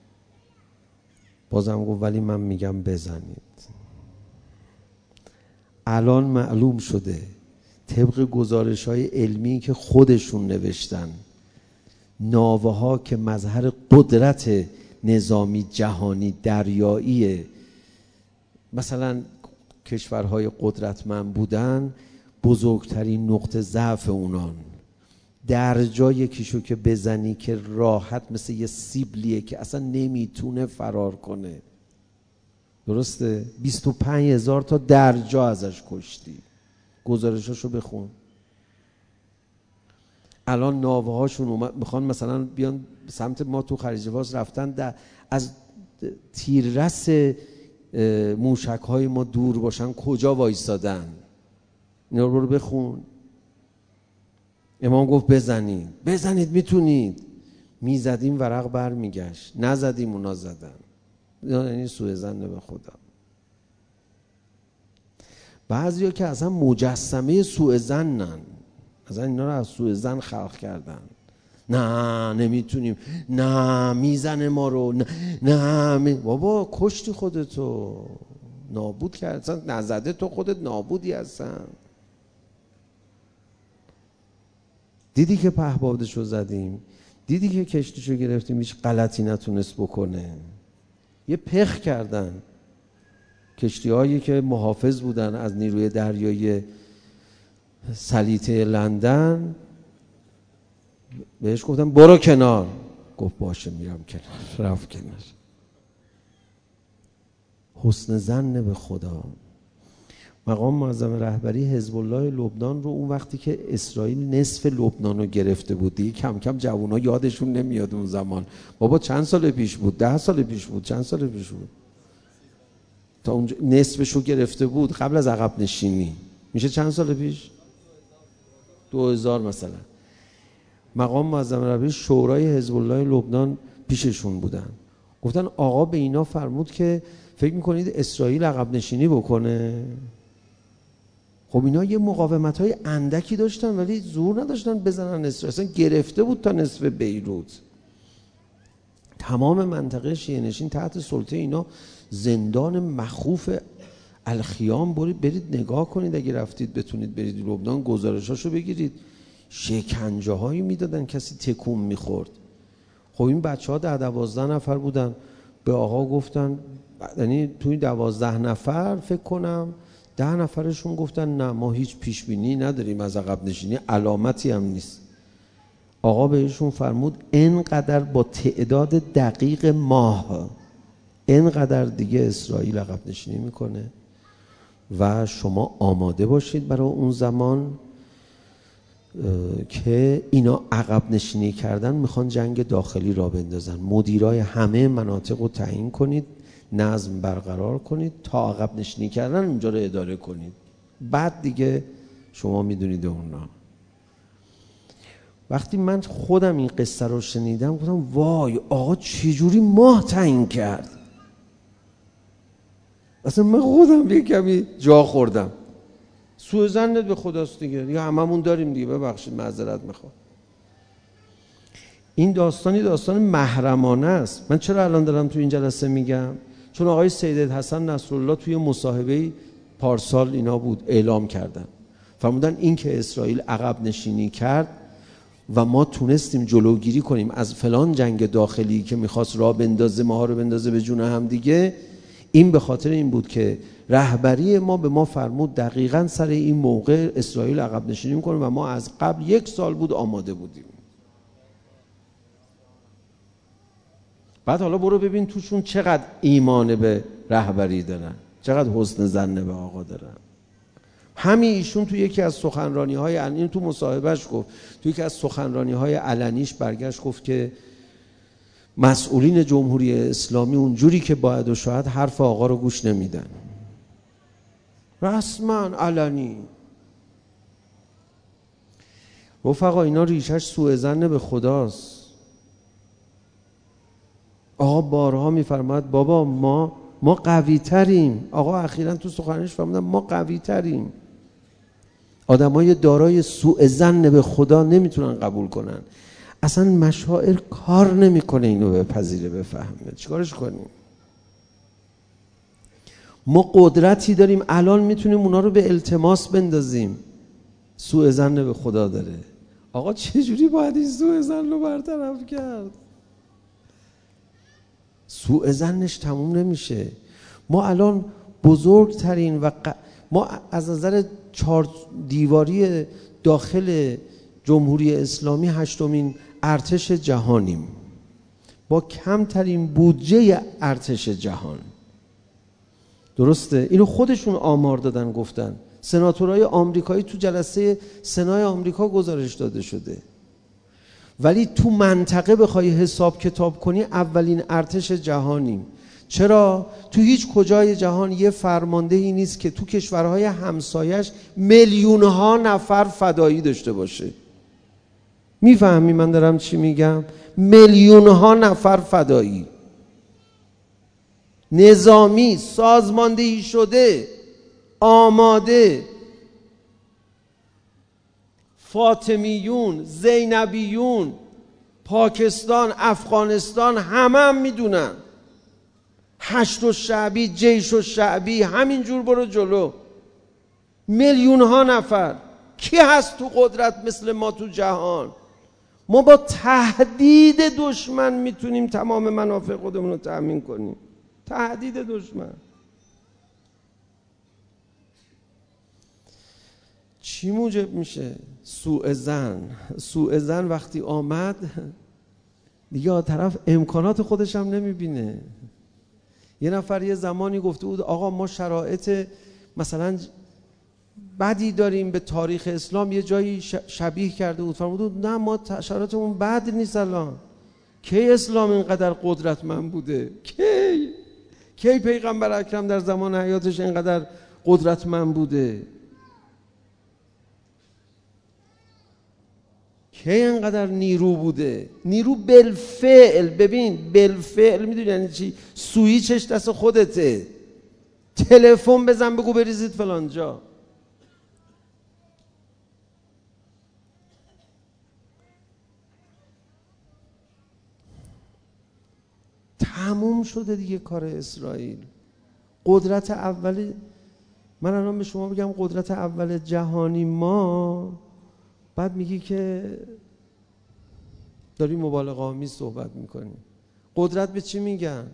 بازم گفت ولی من میگم بزنید. الان معلوم شده طبق گزارش های علمی که خودشون نوشتن ناوه ها که مظهر قدرت نظامی جهانی دریاییه، مثلا کشورهای قدرتمند بودن، بزرگترین نقطه ضعف اونان در جا یکیشو که بزنی که راحت مثل یه سیبلیه که اصلا نمیتونه فرار کنه. درسته؟ بیست و پنج هزار تا در جا ازش کشتی. گزارشاشو بخون. الان ناوه هاشون اومد میخوان مثلا بیان سمت ما تو خلیج فارس رفتن، در از تیررس موشک های ما دور باشن کجا وایستادن. اینا رو بخون. امام گفت بزنید بزنید میتونید. میزدیم ورق بر میگشت، نزدیم اونا زدن. یعنی سوء ظن به خدا. بعضیا که اصلا مجسمه سوء ظنن، اصلا اینا رو از سوء ظن خلق کردن. نه نمیتونیم، نه میزنه ما رو، نه, نه می... بابا کشتی خودتو، نابود کرد. اصلا نزده تو خودت نابودی هستن. دیدی که پهپادشو زدیم، دیدی که کشتیشو گرفتیم هیچ غلطی نتونست بکنه. یه پخ کردن کشتی هایی که محافظ بودن از نیروی دریایی سلیطه لندن، بهش گفتم برو کنار، گفت باشه میرم کنار، رفت کنار. حسن ظن به خدا. مقام معظم رهبری حزب الله لبنان رو اون وقتی که اسرائیل نصف لبنان رو گرفته بود دیگه کم کم جوونا یادشون نمیاد اون زمان. بابا چند سال پیش بود؟ ده سال پیش بود؟ چند سال پیش بود؟ تا اونجا نصفش رو گرفته بود قبل از عقب نشینی. میشه چند سال پیش؟ دو هزار مثلا. مقام معظم رهبری شورای حزب الله لبنان پیششون بودن، گفتن آقا به اینا فرمود که فکر میکنید اسرائیل عقب نشینی بکنه؟ خب اینا یه مقاومت‌های اندکی داشتن ولی زور نداشتن بزنن اسرائیل. اصلا گرفته بود تا نصف بیروت. تمام منطقه شیعه نشین تحت سلطه اینا، زندان مخوف الخیام. برید برید نگاه کنید اگه رفتید بتونید برید لبنان گزارشاشو بگیرید. شکنجه هایی میدادن کسی تکون میخورد. خب این بچه ها ده دوازده نفر بودن، به آقا گفتن، یعنی توی دوازده نفر فکر کنم ده نفرشون گفتن نه ما هیچ پیش بینی نداریم از عقب نشینی، علامتی هم نیست. آقا بهشون فرمود اینقدر با تعداد دقیق ماه اینقدر دیگه اسرائیل عقب نشینی میکنه و شما آماده باشید برای اون زمان که اینا عقب نشینی کردن، میخوان جنگ داخلی را بندازن. مدیرای همه مناطق رو تعیین کنید، نظم برقرار کنید، تا عقب نشینی کردن اونجا رو اداره کنید، بعد دیگه شما میدونید اونا. وقتی من خودم این قصه رو شنیدم گفتم وای آقا چجوری ماه تعیین کرد؟ اصلا من خودم یه کمی جا خوردم. سوء ظنت به خداست دیگه، یا هممون داریم دیگه، ببخشید معذرت میخوام. این داستانی داستان محرمانه است. من چرا الان دارم تو این جلسه میگم؟ چون آقای سید حسن نصرالله توی مصاحبه پارسال اینا بود اعلام کردن، فرمودن این که اسرائیل عقب نشینی کرد و ما تونستیم جلوگیری کنیم از فلان جنگ داخلی که میخواست راه بندازه ماها رو بندازه به جون هم دیگه، این به خاطر این بود که رهبری ما به ما فرمود دقیقاً سر این موقع اسرائیل عقب نشینی میکنه و ما از قبل یک سال بود آماده بودیم. بعد حالا برو ببین توشون چقدر ایمان به رهبری دارن، چقدر حسن ظن به آقا دارن. همین ایشون تو یکی از سخنرانی های علنی تو مصاحبهش گفت، تو یکی از سخنرانی های علنیش برگشت گفت که مسئولین جمهوری اسلامی اونجوری که باید و شاید حرف آقا رو گوش نمیدن. رسما علنی. رفقا اینا ریشش سوء ظن به خداست. آقا بارها میفرماد بابا ما ما قوی تریم. آقا اخیراً تو سخنرانیش فرمودن ما قوی تریم. آدمای دارای سوء ظن به خدا نمیتونن قبول کنن. اصلا مشاعر کار نمیکنه اینو بپذیره بفهمه. چیکارش کنیم؟ ما قدرتی داریم الان میتونیم اونا رو به التماس بندازیم. سوء ظن به خدا داره. آقا چجوری باید این سوء ظن رو برطرف کرد؟ سوء ظنش تموم نمیشه. ما الان بزرگترین و ق... ما از نظر چهار دیواری داخل جمهوری اسلامی هشتمین ارتش جهانیم با کمترین بودجه ارتش جهان. درسته؟ اینو خودشون آمار دادن گفتن. سناتورهای آمریکایی تو جلسه سنای آمریکا گزارش داده شده. ولی تو منطقه بخوای حساب کتاب کنی اولین ارتش جهانیم. چرا؟ تو هیچ کجای جهان یه فرماندهی نیست که تو کشورهای همسایش میلیونها نفر فدایی داشته باشه. میفهمی من دارم چی میگم؟ میلیونها نفر فدایی نظامی سازماندهی شده آماده، فاطمیون، زینبیون، پاکستان، افغانستان، همه هم میدونن. هشت و شعبی، جیش و شعبی، همینجور برو جلو. میلیون ها نفر کی هست تو قدرت مثل ما تو جهان؟ ما با تهدید دشمن میتونیم تمام منافع خودمون رو تأمین کنیم. تهدید دشمن. چی موجب میشه؟ سوء ظن. سوء ظن وقتی آمد دیگه طرف امکانات خودش هم نمیبینه. یه نفر یه زمانی گفته بود آقا ما شرایط مثلا بدی داریم به تاریخ اسلام، یه جایی شبیه کرده بود، فرمود بود نه ما شرایطمون بد نیست الان. کی اسلام اینقدر قدرتمند بوده؟ کی کی پیغمبر اکرم در زمان حیاتش اینقدر قدرتمند بوده؟ کی اینقدر نیرو بوده؟ نیرو بالفعل. ببین بالفعل میدونی یعنی چی؟ سویچش دست خودته. تلفن بزن بگو بریزید فلان جا. تموم شده دیگه کار اسرائیل. قدرت اول، من الان به شما بگم قدرت اول جهانی ما، بعد میگی که داری مبالغه آمیز صحبت میکنی. قدرت به چی میگن؟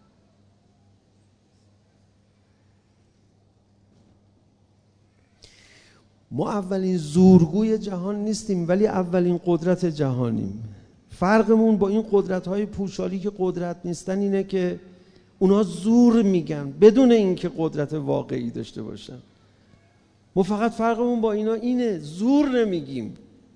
ما اولین زورگوی جهان نیستیم ولی اولین قدرت جهانیم. فرقمون با این قدرت‌های پوشالی که قدرت نیستن اینه که اونا زور میگن بدون اینکه قدرت واقعی داشته باشن. ما فقط فرقمون با اینا اینه، زور نمیگیم.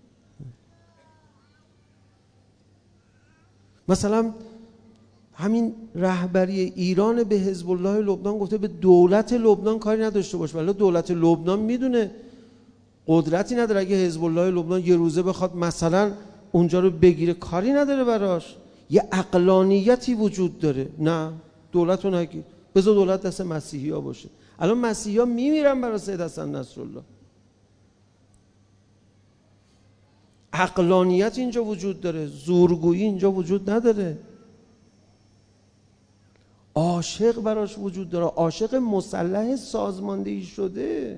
مثلا همین رهبری ایران به حزب الله لبنان گفته به دولت لبنان کاری نداشته باش، ولی دولت لبنان میدونه قدرتی نداره. اگه حزب الله لبنان یه روزه بخواد مثلا اونجا رو بگیره کاری نداره براش. یه عقلانیتی وجود داره. نه دولت رو نگیر، بذار دولت دست مسیحی ها باشه. الان مسیحی ها میمیرن برای سید حسن نصرالله. عقلانیت اینجا وجود داره، زورگویی اینجا وجود نداره. عاشق براش وجود داره، عاشق مسلح سازماندهی شده.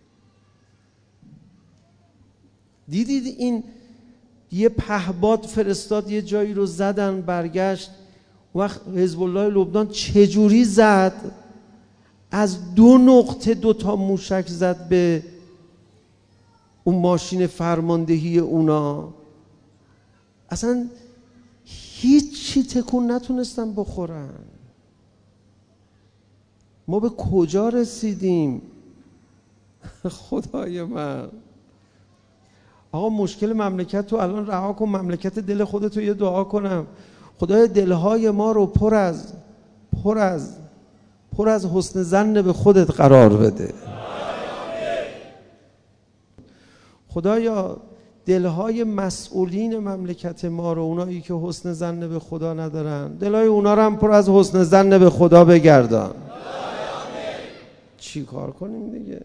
دیدید این یه پهباد فرستاد یه جایی رو زدن برگشت، وقت حزب الله لبنان چجوری زد؟ از دو نقطه دو تا موشک زد به اون ماشین فرماندهی اونا. اصلا هیچی تکون نتونستن بخورن. ما به کجا رسیدیم؟ خدای من. آقا مشکل مملکت تو الان رها کن، مملکت دل خودتو یه دعا کنم. خدای دلهای ما رو پر از پر از پر از حسن ظن به خودت قرار بده. خدایا دلهای مسئولین مملکت ما رو، اونایی که حسن ظن به خدا ندارن، دلهای اونا رو هم پر از حسن ظن به خدا بگردان. چی کار کنیم دیگه؟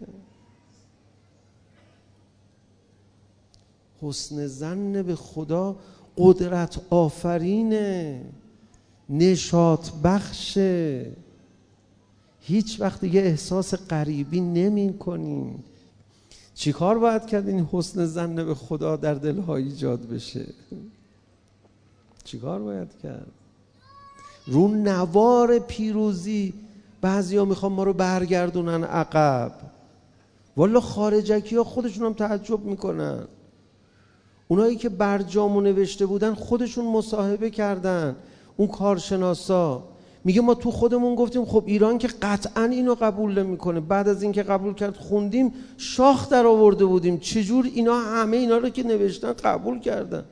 حسن ظن به خدا قدرت آفرینه، نشاط بخشه. هیچ وقت دیگه احساس غریبی نمی کنیم. چی کار باید کرد این حسن ظن به خدا در دلها ایجاد بشه؟ چی کار باید کرد؟ رو نوار پیروزی بعضی ها میخوان ما رو برگردونن عقب. والا خارجکی ها خودشون هم تعجب میکنن. اونایی که برجامو نوشته بودن خودشون مصاحبه کردن، اون کارشناسا. میگه ما تو خودمون گفتیم خب ایران که قطعا اینو قبول نمیکنه، بعد از اینکه قبول کرد خوندیم شاخ در آورده بودیم، چجور اینا همه اینا رو که نوشتن قبول کردن؟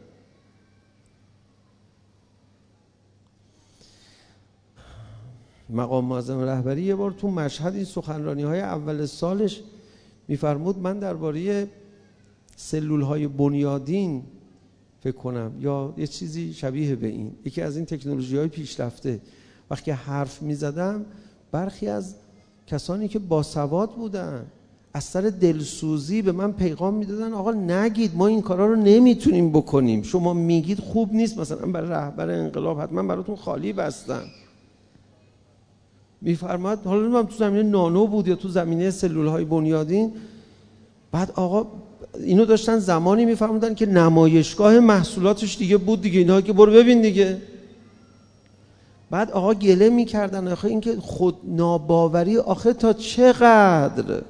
مقام معظم رهبری یه بار تو مشهد این سخنرانی های اول سالش میفرمود من درباره سلول های بنیادین فکر کنم یا یه چیزی شبیه به این، یکی از این تکنولوژی های پیشرفته، وقتی حرف می زدم برخی از کسانی که باسواد بودن از سر دلسوزی به من پیغام می دادن آقا نگید، ما این کارا رو نمیتونیم بکنیم، شما میگید خوب نیست، مثلا برای رهبر انقلاب حتما براتون خالی بستن. میفرماد حالا من تو زمینه نانو بود یا تو زمینه سلول های بنیادین، بعد آقا اینو داشتن زمانی میفهموندن که نمایشگاه محصولاتش دیگه بود دیگه، اینا که برو ببین دیگه. بعد آقا گله میکردن آخه این که خود ناباوری آخه تا چقدر،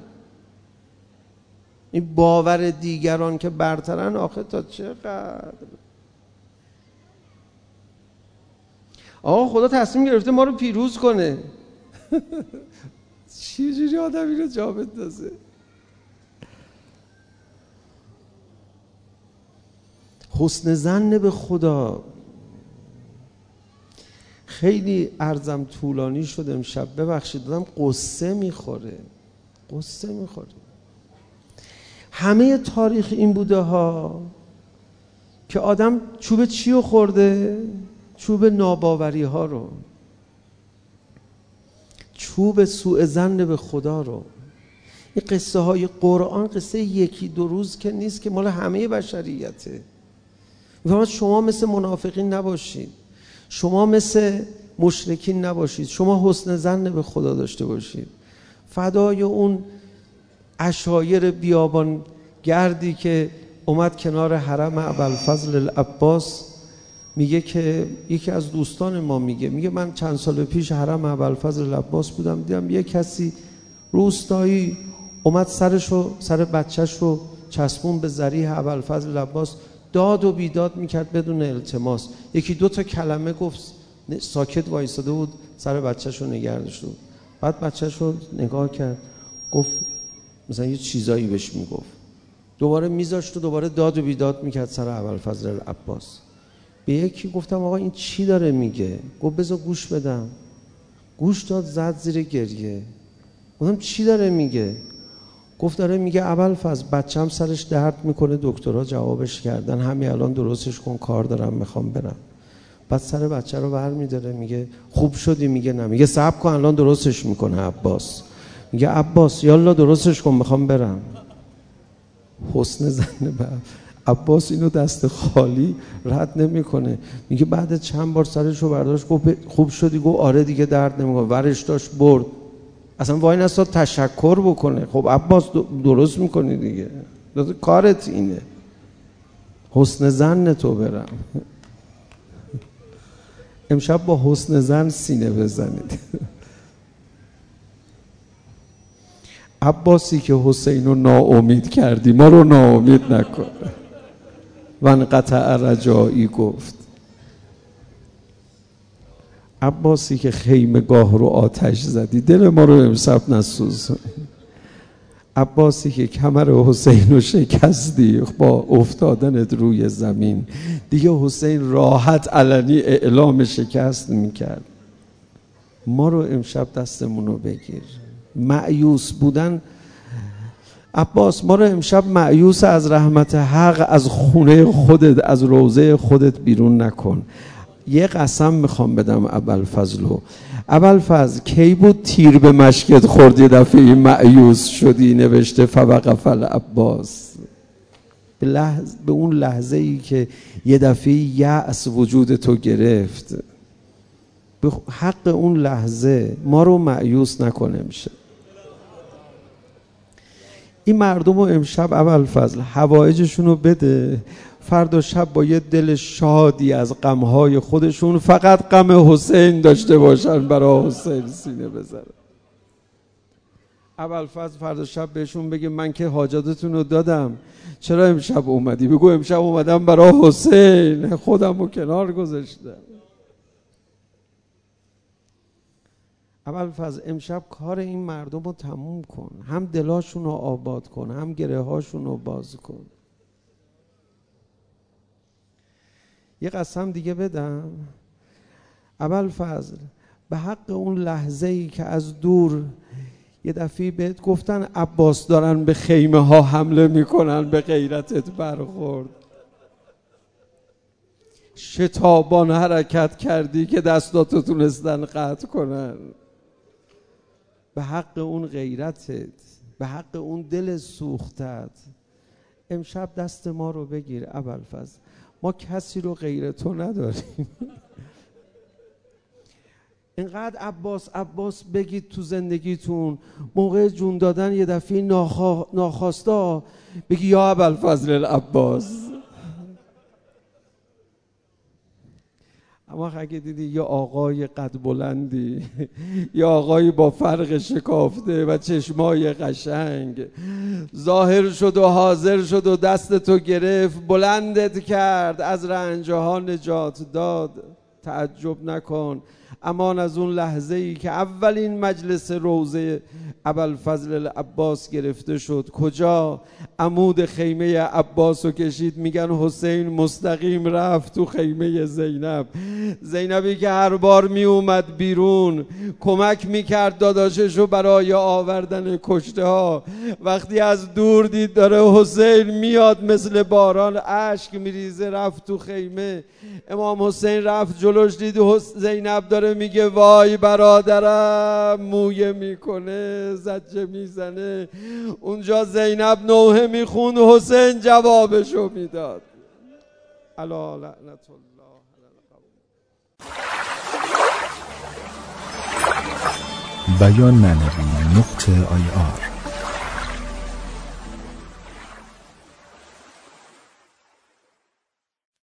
این باور دیگران که برترن آخه تا چقدر. آقا خدا تصمیم گرفته ما رو پیروز کنه. چجوری آدم این رو جا بندازه؟ حسن ظن به خدا. خیلی عرضم طولانی شد امشب، ببخشید، دادم قصه میخوره قصه میخوره. همه تاریخ این بوده ها که آدم چوب چی رو خورده؟ چوب ناباوری ها رو، چوب سوء ظن به خدا رو. این قصه های قرآن قصه یکی دو روز که نیست، که مال همه بشریته. میفهمد شما مثل منافقین نباشید، شما مثل مشرکین نباشید، شما حسن ظن به خدا داشته باشید. فدای اون عشایر بیابان گردی که اومد کنار حرم ابوالفضل العباس، میگه که یکی از دوستان ما میگه میگه من چند سال پیش حرم ابوالفضل العباس بودم، دیدم یه کسی روستایی اومد سرشو سر بچه‌شو چسبون به ذریح ابوالفضل العباس، داد و بیداد میکرد بدون التماس. یکی دو تا کلمه گفت، ساکت وایساده بود، سر بچه‌شو نگه داشته بود. بعد بچه‌شو نگاه کرد، گفت مثلا یه چیزایی بهش میگفت، دوباره میذاشت و دوباره داد و بیداد میکرد سر ابوالفضل العباس. به یکی گفتم آقا این چی داره میگه؟ گفت بذار گوش بدم. گوش داد، زد زیر گریه. گفتم چی داره میگه؟ گفت داره میگه ابوالفضل بچه‌م سرش درد میکنه، دکترها جوابش کردن همین الان درستش کن، کار دارم میخوام برم. بعد سر بچه رو برمی‌داره میگه خوب شدی؟ میگه نه. میگه صبر کن الان درستش میکنه عباس. میگه عباس یالا درستش کن میخوام برم. حسن ظن به عباس اینو دست خالی رد نمیکنه. میگه بعد چند بار سرشو برداشت، گفت خوب شدی؟ گفت آره دیگه درد نمیکنه. ورش داشت برد، اصلا وای نستاد تشکر بکنه. خب عباس درست میکنی دیگه، کارت اینه. حسن ظن تو برم. امشب با حسن ظن سینه بزنید. عباسی که حسین رو ناامید کردی، ما رو ناامید نکن. وانقطع رجایی گفت. عباسی که خیمگاه رو آتش زدی، دل ما رو امشب نسوز. عباسی که کمر حسین رو شکستی با افتادنت روی زمین، دیگه حسین راحت علنی اعلام شکست میکرد. ما رو امشب دستمون رو بگیر. مأیوس بودن، عباس ما رو امشب مأیوس از رحمت حق، از خونه خودت، از روضه خودت بیرون نکن. یه قسم میخوام بدم ابوالفضلو. ابوالفضل کی بود تیر به مشکت خورد یه دفعه مأیوس شدی؟ نوشته فوقف العباس. به, لحظ... به اون لحظه ای که یه دفعه یأس وجود تو گرفت، به حق اون لحظه ما رو مأیوس نکنه. میشه این مردم رو امشب ابوالفضل حوایجشون رو بده، فردا شب با یه دل شادی از غمهای خودشون فقط غم حسین داشته باشن، برای حسین سینه بزنن. ابوالفضل فردا شب بهشون بگه من که حاجاتتون رو دادم، چرا امشب اومدی؟ بگو امشب اومدم برای حسین، خودم رو کنار گذاشتم. ابوالفضل امشب کار این مردم رو تموم کن، هم دلاشون رو آباد کن، هم گره هاشون رو باز کن. یه قسم دیگه بدم ابوالفضل، به حق اون لحظه ای که از دور یه دفعه بهت گفتن عباس دارن به خیمه ها حمله میکنن، به غیرتت برخورد، شتابان حرکت کردی که دستاتو تونستن قطع کنن. به حق اون غیرتت، به حق اون دل سوختت، امشب دست ما رو بگیر ابوالفضل. ما کسی رو غیر تو نداریم. اینقدر عباس عباس بگید تو زندگیتون، موقع جون دادن یه دفعه ناخوا... ناخواستا بگی یا ابوالفضل العباس. اما اگه دیدی یه آقای قد بلندی، یه آقای با فرق شکافته و چشمای قشنگ ظاهر شد و حاضر شد و دست تو گرفت، بلندت کرد، از رنجها نجات داد، تعجب نکن. امان از اون لحظه ای که اولین مجلس روضه ابوالفضل العباس گرفته شد. کجا؟ عمود خیمه عباس رو کشید، میگن حسین مستقیم رفت تو خیمه زینب. زینبی که هر بار می اومد بیرون کمک میکرد داداشش رو برای آوردن کشته ها، وقتی از دور دید داره حسین میاد مثل باران اشک میریزه، رفت تو خیمه. امام حسین رفت جلوش، دید زینب داره میگه وای برادرم، مویه میکنه، زجه میزنه. اونجا زینب نوحه میخوند، حسین جوابشو میداد. الا لعنت الله علی القوم. بیان معنوی نقطه آی آر